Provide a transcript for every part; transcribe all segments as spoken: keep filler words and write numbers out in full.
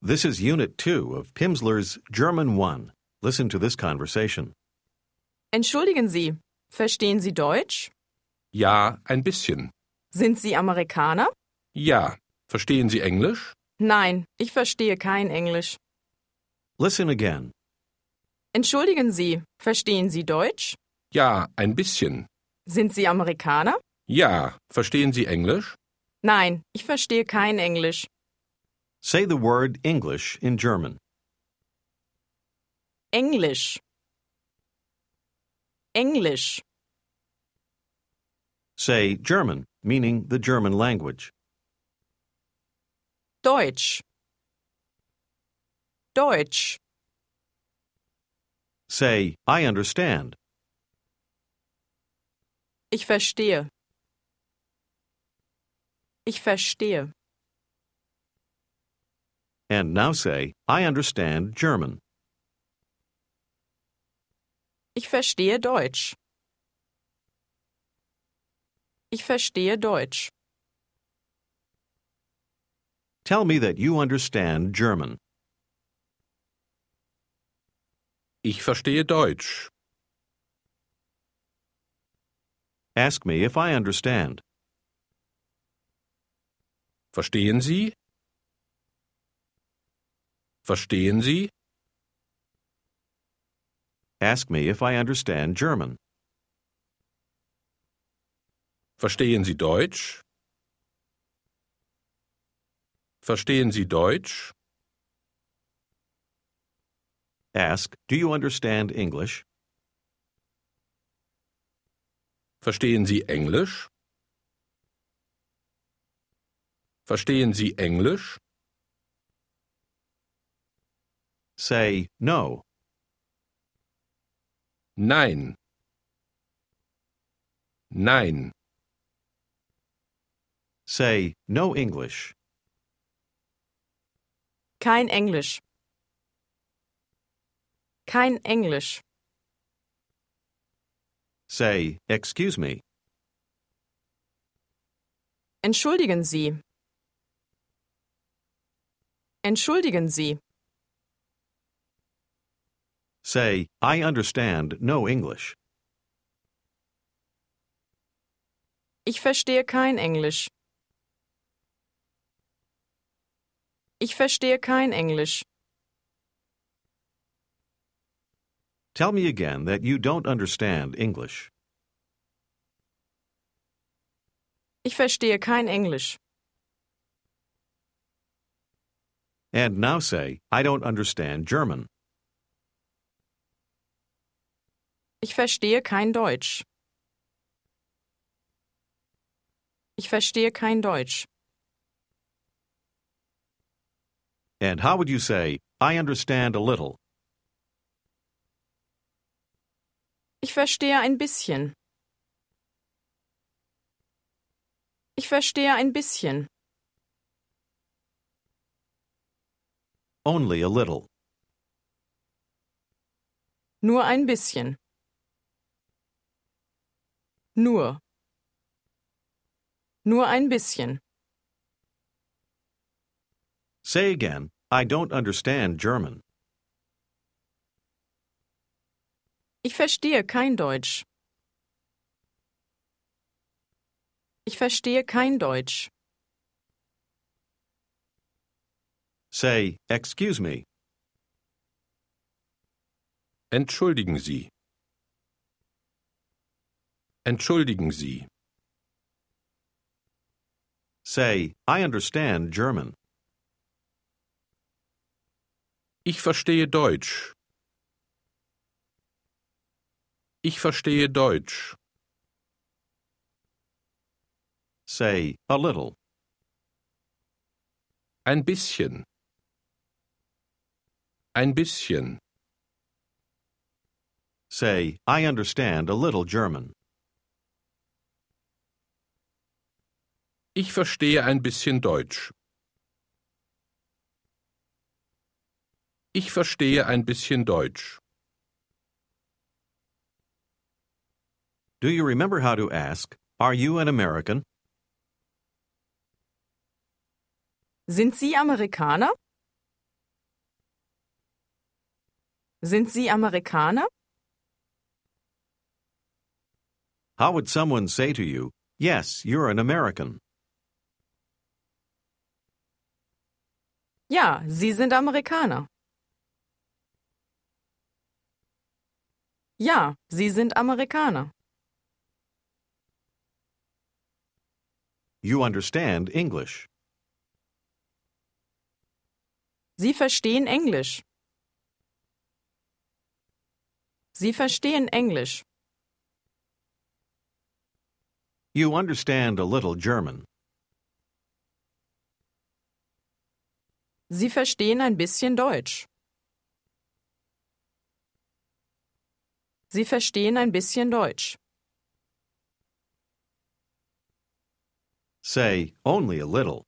This is Unit two of Pimsleur's German one. Listen to this conversation. Entschuldigen Sie, verstehen Sie Deutsch? Ja, ein bisschen. Sind Sie Amerikaner? Ja. Verstehen Sie Englisch? Nein, ich verstehe kein Englisch. Listen again. Entschuldigen Sie, verstehen Sie Deutsch? Ja, ein bisschen. Sind Sie Amerikaner? Ja. Verstehen Sie Englisch? Nein, ich verstehe kein Englisch. Say the word English in German. Englisch. Englisch. Say German, meaning the German language. Deutsch. Deutsch. Say, I understand. Ich verstehe. Ich verstehe. And now say, I understand German. Ich verstehe Deutsch. Ich verstehe Deutsch. Tell me that you understand German. Ich verstehe Deutsch. Ask me if I understand. Verstehen Sie? Verstehen Sie? Ask me if I understand German. Verstehen Sie Deutsch? Verstehen Sie Deutsch? Ask, do you understand English? Verstehen Sie Englisch? Verstehen Sie Englisch? Say, no. Nein. Nein. Say, no English. Kein Englisch. Kein Englisch. Say, excuse me. Entschuldigen Sie. Entschuldigen Sie. Say, I understand no English. Ich verstehe kein Englisch. Ich verstehe kein Englisch. Tell me again that you don't understand English. Ich verstehe kein Englisch. And now say, I don't understand German. Ich verstehe kein Deutsch. Ich verstehe kein Deutsch. And how would you say, I understand a little? Ich verstehe ein bisschen. Ich verstehe ein bisschen. Only a little. Nur ein bisschen. Nur. Nur ein bisschen. Say again, I don't understand German. Ich verstehe kein Deutsch. Ich verstehe kein Deutsch. Say, excuse me. Entschuldigen Sie. Entschuldigen Sie. Say, I understand German. Ich verstehe Deutsch. Ich verstehe Deutsch. Say, a little. Ein bisschen. Ein bisschen. Say, I understand a little German. Ich verstehe ein bisschen Deutsch. Ich verstehe ein bisschen Deutsch. Do you remember how to ask, are you an American? Sind Sie Amerikaner? Sind Sie Amerikaner? How would someone say to you, yes, you're an American? Ja, Sie sind Amerikaner. Ja, Sie sind Amerikaner. You understand English. Sie verstehen Englisch. Sie verstehen Englisch. You understand a little German. Sie verstehen ein bisschen Deutsch. Sie verstehen ein bisschen Deutsch. Say, only a little.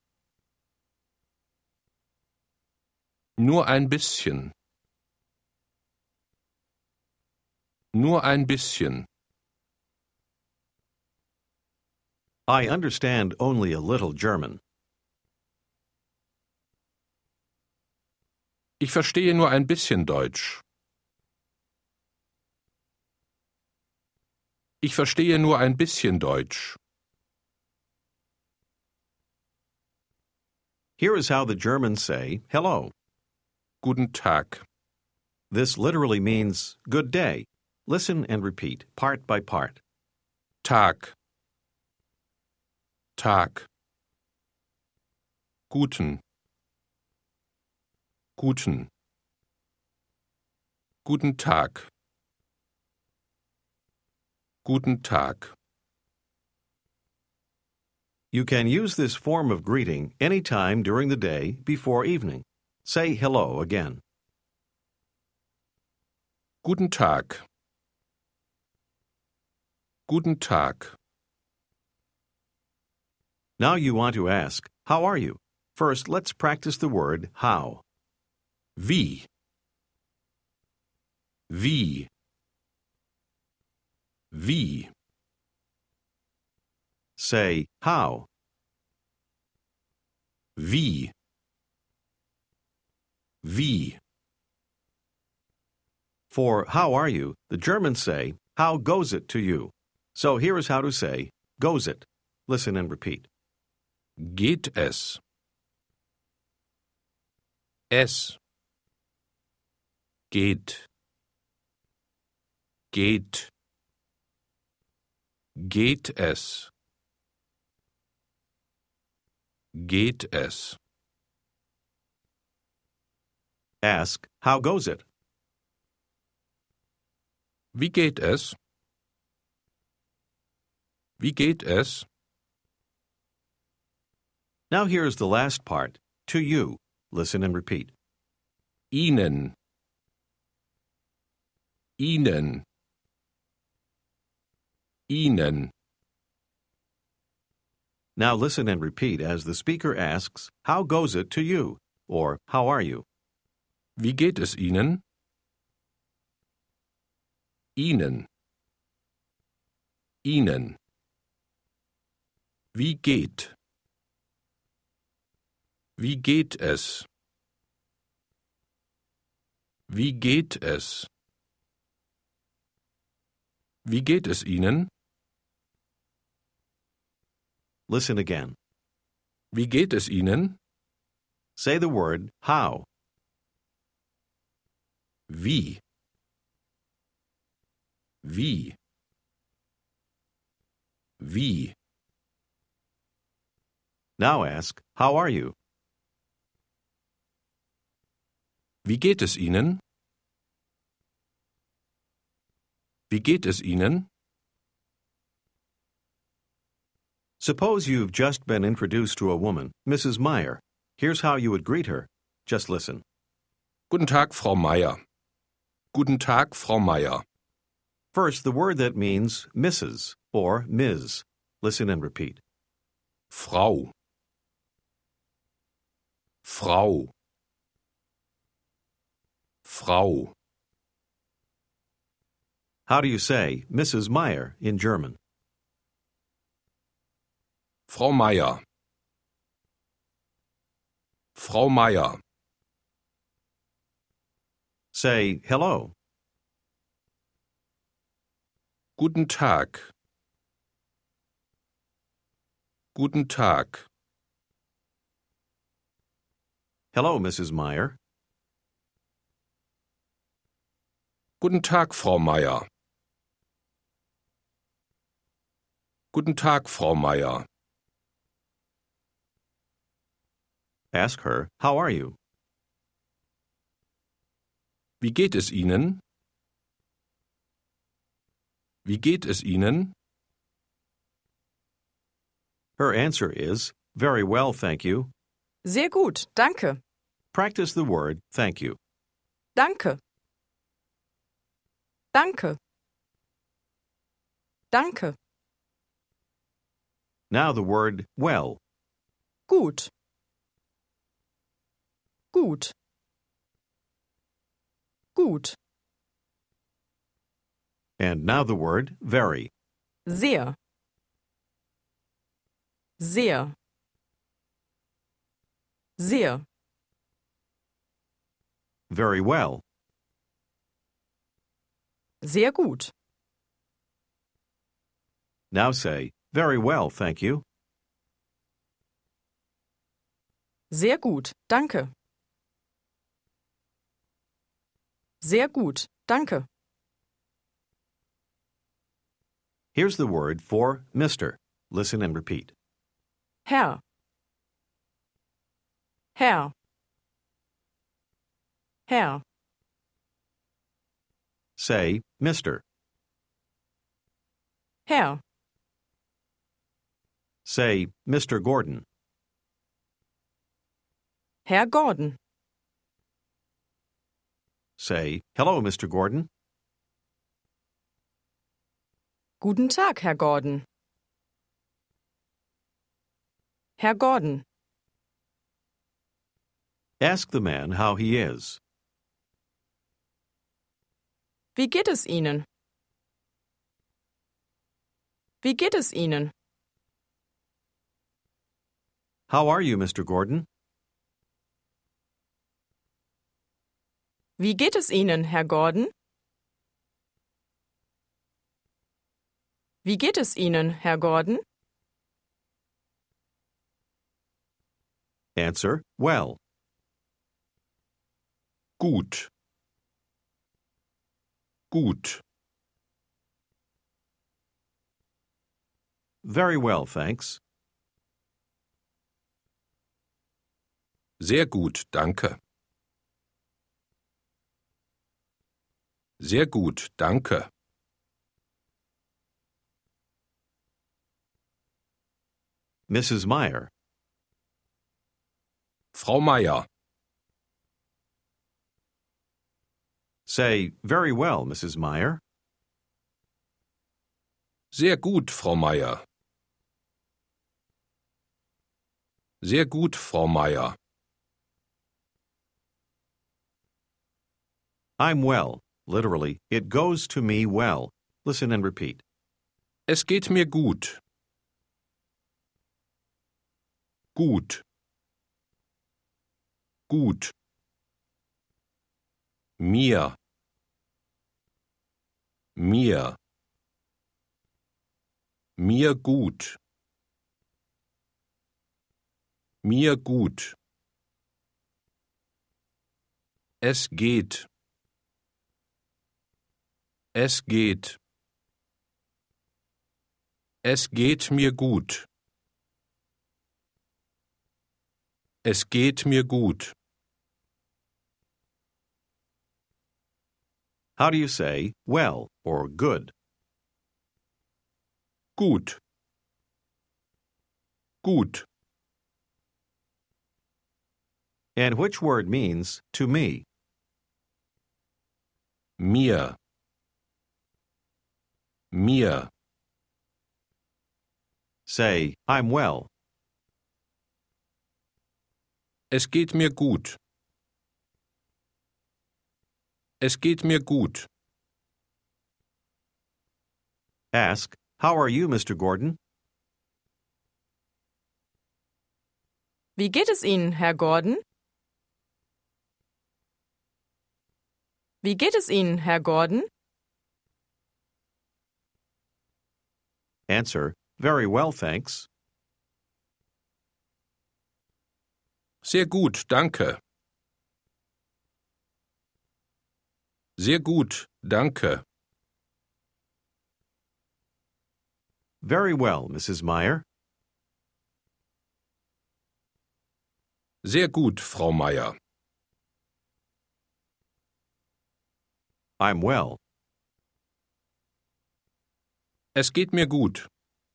Nur ein bisschen. Nur ein bisschen. I understand only a little German. Ich verstehe nur ein bisschen Deutsch. Ich verstehe nur ein bisschen Deutsch. Here is how the Germans say hello. Guten Tag. This literally means good day. Listen and repeat, part by part. Tag. Tag. Guten. Guten. Guten Tag. Guten Tag. You can use this form of greeting any time during the day before evening. Say hello again. Guten Tag. Guten Tag. Now you want to ask, how are you? First, let's practice the word how. Wie. Wie. Wie. Say how. Wie. Wie. For how are you, the Germans say, how goes it to you? So here is how to say, goes it. Listen and repeat. Geht es? Es. Geht. Geht. Geht es? Geht es? Ask, how goes it? Wie geht es? Wie geht es? Now here's the last part, to you. Listen and repeat. Ihnen. Ihnen. Ihnen. Now listen and repeat as the speaker asks, how goes it to you? Or, how are you? Wie geht es Ihnen? Ihnen. Ihnen. Wie geht? Wie geht es? Wie geht es? Wie geht es Ihnen? Listen again. Wie geht es Ihnen? Say the word how. Wie. Wie. Wie. Now ask, how are you? Wie geht es Ihnen? Wie geht es Ihnen? Suppose you've just been introduced to a woman, Missus Meyer. Here's how you would greet her. Just listen. Guten Tag, Frau Meier. Guten Tag, Frau Meier. First, the word that means Missus or Miz Listen and repeat. Frau. Frau. Frau. How do you say Missus Meyer in German? Frau Meier. Frau Meier. Say hello. Guten Tag. Guten Tag. Hello, Missus Meyer. Guten Tag, Frau Meier. Guten Tag, Frau Meier. Ask her, how are you? Wie geht es Ihnen? Wie geht es Ihnen? Her answer is, very well, thank you. Sehr gut, danke. Practice the word thank you. Danke. Danke. Danke. Now the word well. Gut. Gut. Gut. And now the word very. Sehr. Sehr. Sehr. Very well. Sehr gut. Now say, very well, thank you. Sehr gut, danke. Sehr gut, danke. Here's the word for Mister Listen and repeat. Herr. Herr. Herr. Say, Mister Herr. Say, Mister Gordon. Herr Gordon. Say, hello, Mister Gordon. Guten Tag, Herr Gordon. Herr Gordon. Ask the man how he is. Wie geht es Ihnen? Wie geht es Ihnen? How are you, Mister Gordon? Wie geht es Ihnen, Herr Gordon? Wie geht es Ihnen, Herr Gordon? Answer, well. Gut. Gut. Very well, thanks. Sehr gut, danke. Sehr gut, danke. Missus Meyer. Frau Meier. Say, very well, Missus Meyer. Sehr gut, Frau Meier. Sehr gut, Frau Meier. I'm well. Literally, it goes to me well. Listen and repeat. Es geht mir gut. Gut. Gut. Mir. Mir. Mir gut. Mir gut. Es geht. Es geht. Es geht mir gut. Es geht mir gut. How do you say well or good? Gut. Gut. And which word means to me? Mir. Mir. Say, I'm well. Es geht mir gut. Es geht mir gut. Ask, how are you, Mister Gordon? Wie geht es Ihnen, Herr Gordon? Wie geht es Ihnen, Herr Gordon? Answer, very well, thanks. Sehr gut, danke. Sehr gut, danke. Very well, Missus Meyer. Sehr gut, Frau Meier. I'm well. Es geht mir gut.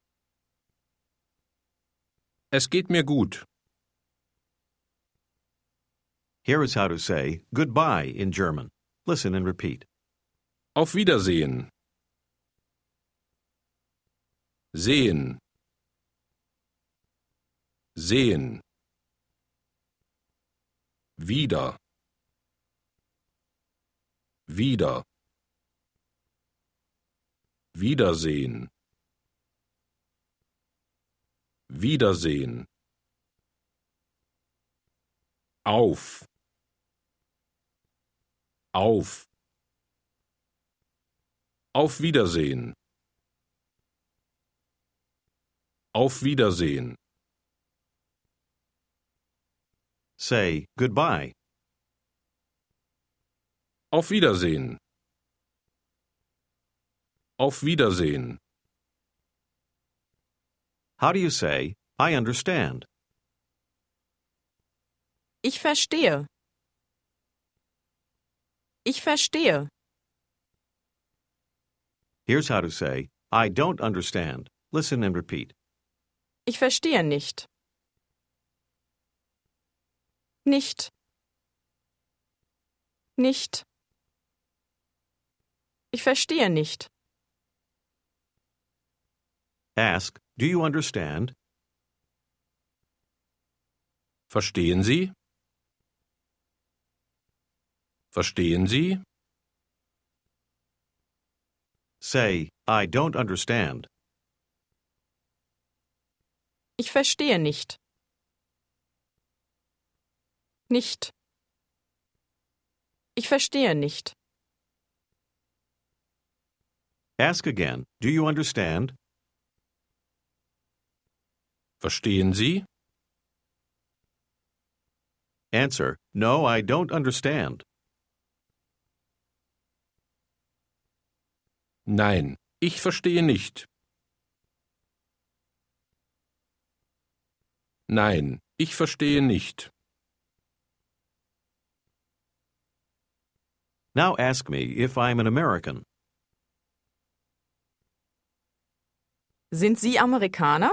Es geht mir gut. Here is how to say goodbye in German. Listen and repeat. Auf Wiedersehen. Sehen. Sehen. Wieder. Wieder. Wiedersehen. Wiedersehen. Auf. Auf. Auf Wiedersehen. Auf Wiedersehen. Say goodbye. Auf Wiedersehen. Auf Wiedersehen. How do you say, I understand? Ich verstehe. Ich verstehe. Here's how to say, I don't understand. Listen and repeat. Ich verstehe nicht. Nicht. Nicht. Ich verstehe nicht. Ask, do you understand? Verstehen Sie? Verstehen Sie? Say, I don't understand. Ich verstehe nicht. Nicht. Ich verstehe nicht. Ask again, do you understand? Verstehen Sie? Answer, no, I don't understand. Nein, ich verstehe nicht. Nein, ich verstehe nicht. Now ask me if I'm an American. Sind Sie Amerikaner?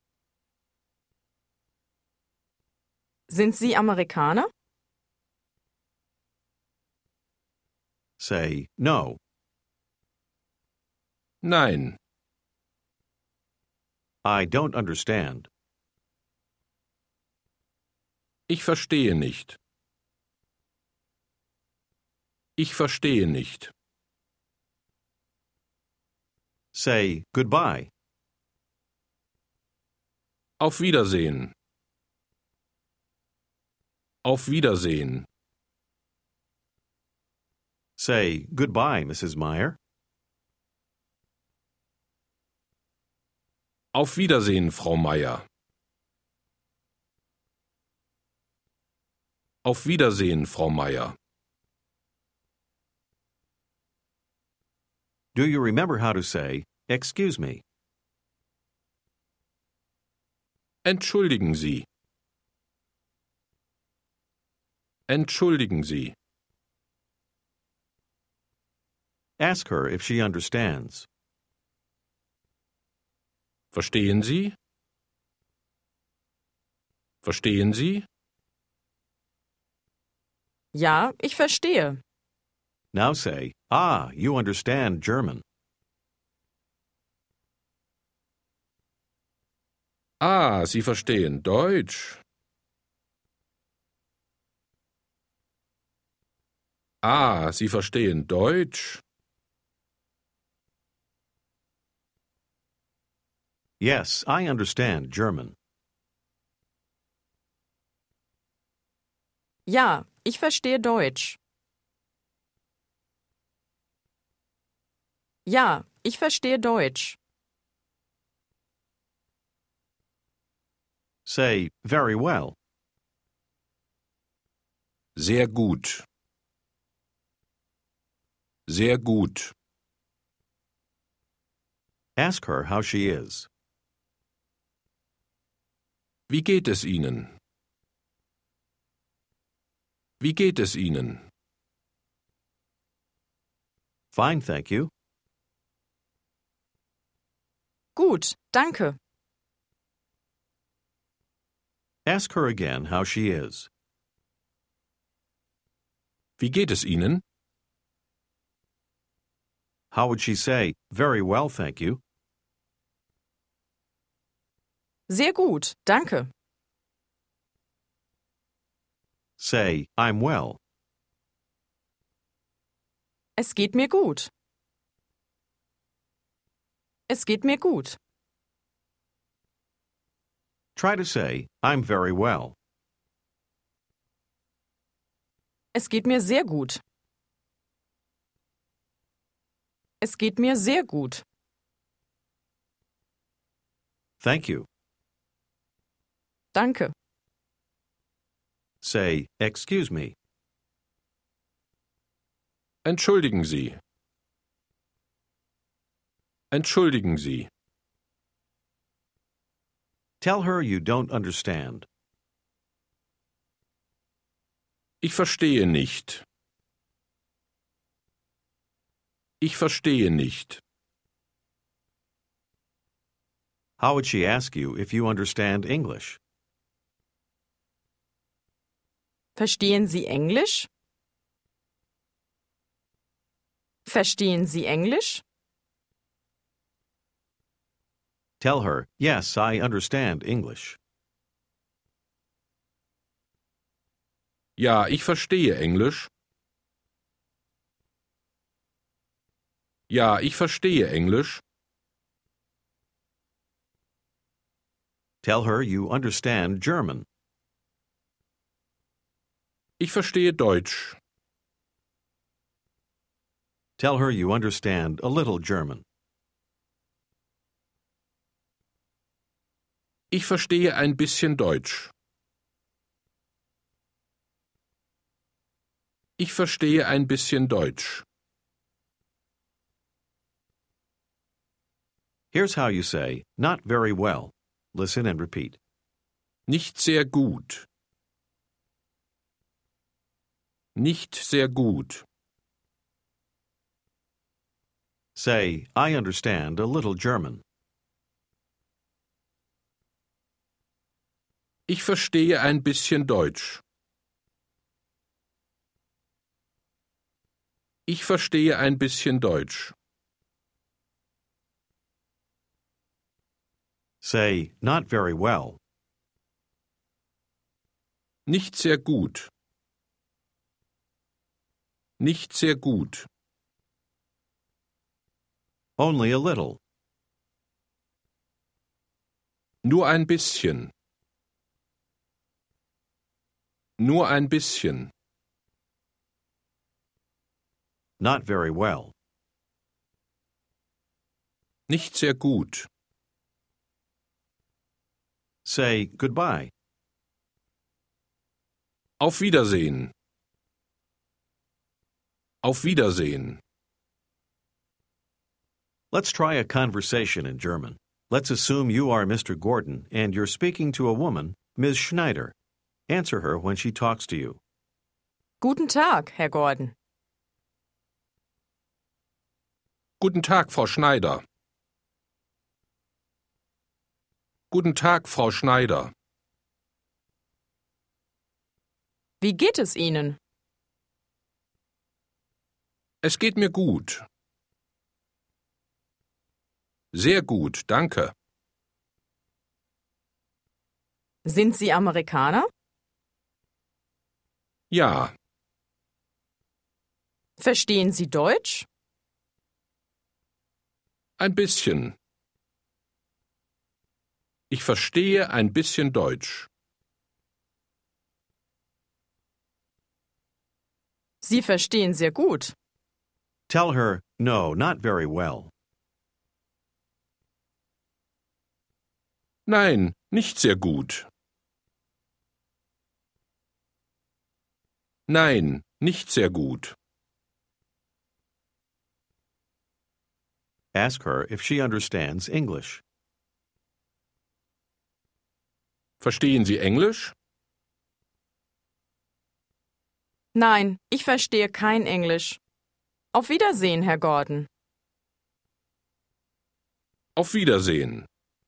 Sind Sie Amerikaner? Say, no. Nein, I don't understand. ich verstehe nicht. Ich verstehe nicht. Say, goodbye. Auf Wiedersehen. Auf Wiedersehen. Say, goodbye, Missus Meyer. Auf Wiedersehen, Frau Meier. Auf Wiedersehen, Frau Meier. Do you remember how to say, excuse me? Entschuldigen Sie. Entschuldigen Sie. Ask her if she understands. Verstehen Sie? Verstehen Sie? Ja, ich verstehe. Now say, ah, you understand German. Ah, Sie verstehen Deutsch. Ah, Sie verstehen Deutsch. Yes, I understand German. Ja, ich verstehe Deutsch. Ja, ich verstehe Deutsch. Say, very well. Sehr gut. Sehr gut. Ask her how she is. Wie geht es Ihnen? Wie geht es Ihnen? Fine, thank you. Gut, danke. Ask her again how she is. Wie geht es Ihnen? How would she say, very well, thank you? Sehr gut, danke. Say, I'm well. Es geht mir gut. Es geht mir gut. Try to say, I'm very well. Es geht mir sehr gut. Es geht mir sehr gut. Thank you. Danke. Say, excuse me. Entschuldigen Sie. Entschuldigen Sie. Tell her you don't understand. Ich verstehe nicht. Ich verstehe nicht. How would she ask you if you understand English? Verstehen Sie Englisch? Verstehen Sie Englisch? Tell her, yes, I understand English. Ja, ich verstehe Englisch. Ja, ich verstehe Englisch. Tell her you understand German. Ich verstehe Deutsch. Tell her you understand a little German. Ich verstehe ein bisschen Deutsch. Ich verstehe ein bisschen Deutsch. Here's how you say, not very well. Listen and repeat. Nicht sehr gut. Nicht sehr gut. Say, I understand a little German. Ich verstehe ein bisschen Deutsch. Ich verstehe ein bisschen Deutsch. Say, not very well. Nicht sehr gut. Nicht sehr gut. Only a little. Nur ein bisschen. Nur ein bisschen. Not very well. Nicht sehr gut. Say, goodbye. Auf Wiedersehen. Auf Wiedersehen. Let's try a conversation in German. Let's assume you are Mister Gordon and you're speaking to a woman, Miz Schneider. Answer her when she talks to you. Guten Tag, Herr Gordon. Guten Tag, Frau Schneider. Guten Tag, Frau Schneider. Wie geht es Ihnen? Es geht mir gut. Sehr gut, danke. Sind Sie Amerikaner? Ja, Verstehen Sie Deutsch? ein bisschen. Ich verstehe ein bisschen Deutsch. Sie verstehen sehr gut. Tell her, No, not very well. Nein, nicht sehr gut. Nein, nicht sehr gut. Ask her if she understands English. Verstehen Sie Englisch? Nein, ich verstehe kein Englisch. Auf Wiedersehen, Herr Gordon. Auf Wiedersehen.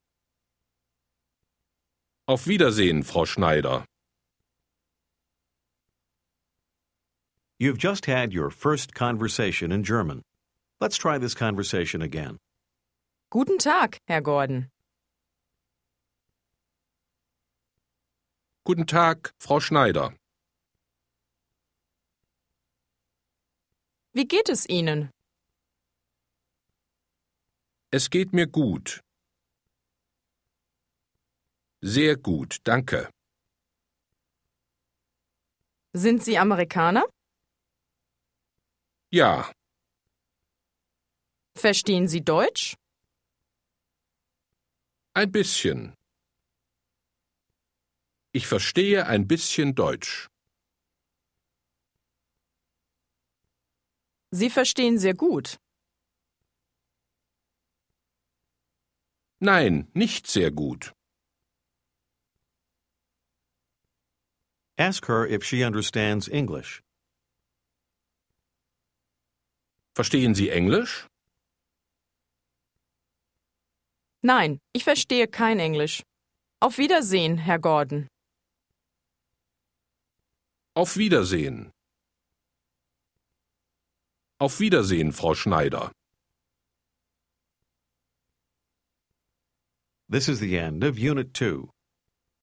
Auf Wiedersehen, Frau Schneider. You've just had your first conversation in German. Let's try this conversation again. Guten Tag, Herr Gordon. Guten Tag, Frau Schneider. Wie geht es Ihnen? Es geht mir gut. Sehr gut, danke. Sind Sie Amerikaner? Ja, Verstehen Sie Deutsch? ein bisschen. Ich verstehe ein bisschen Deutsch. Sie verstehen sehr gut. Nein, nicht sehr gut. Ask her if she understands English. Verstehen Sie Englisch? Nein, ich verstehe kein Englisch. Auf Wiedersehen, Herr Gordon. Auf Wiedersehen. Auf Wiedersehen, Frau Schneider. This is the end of Unit two.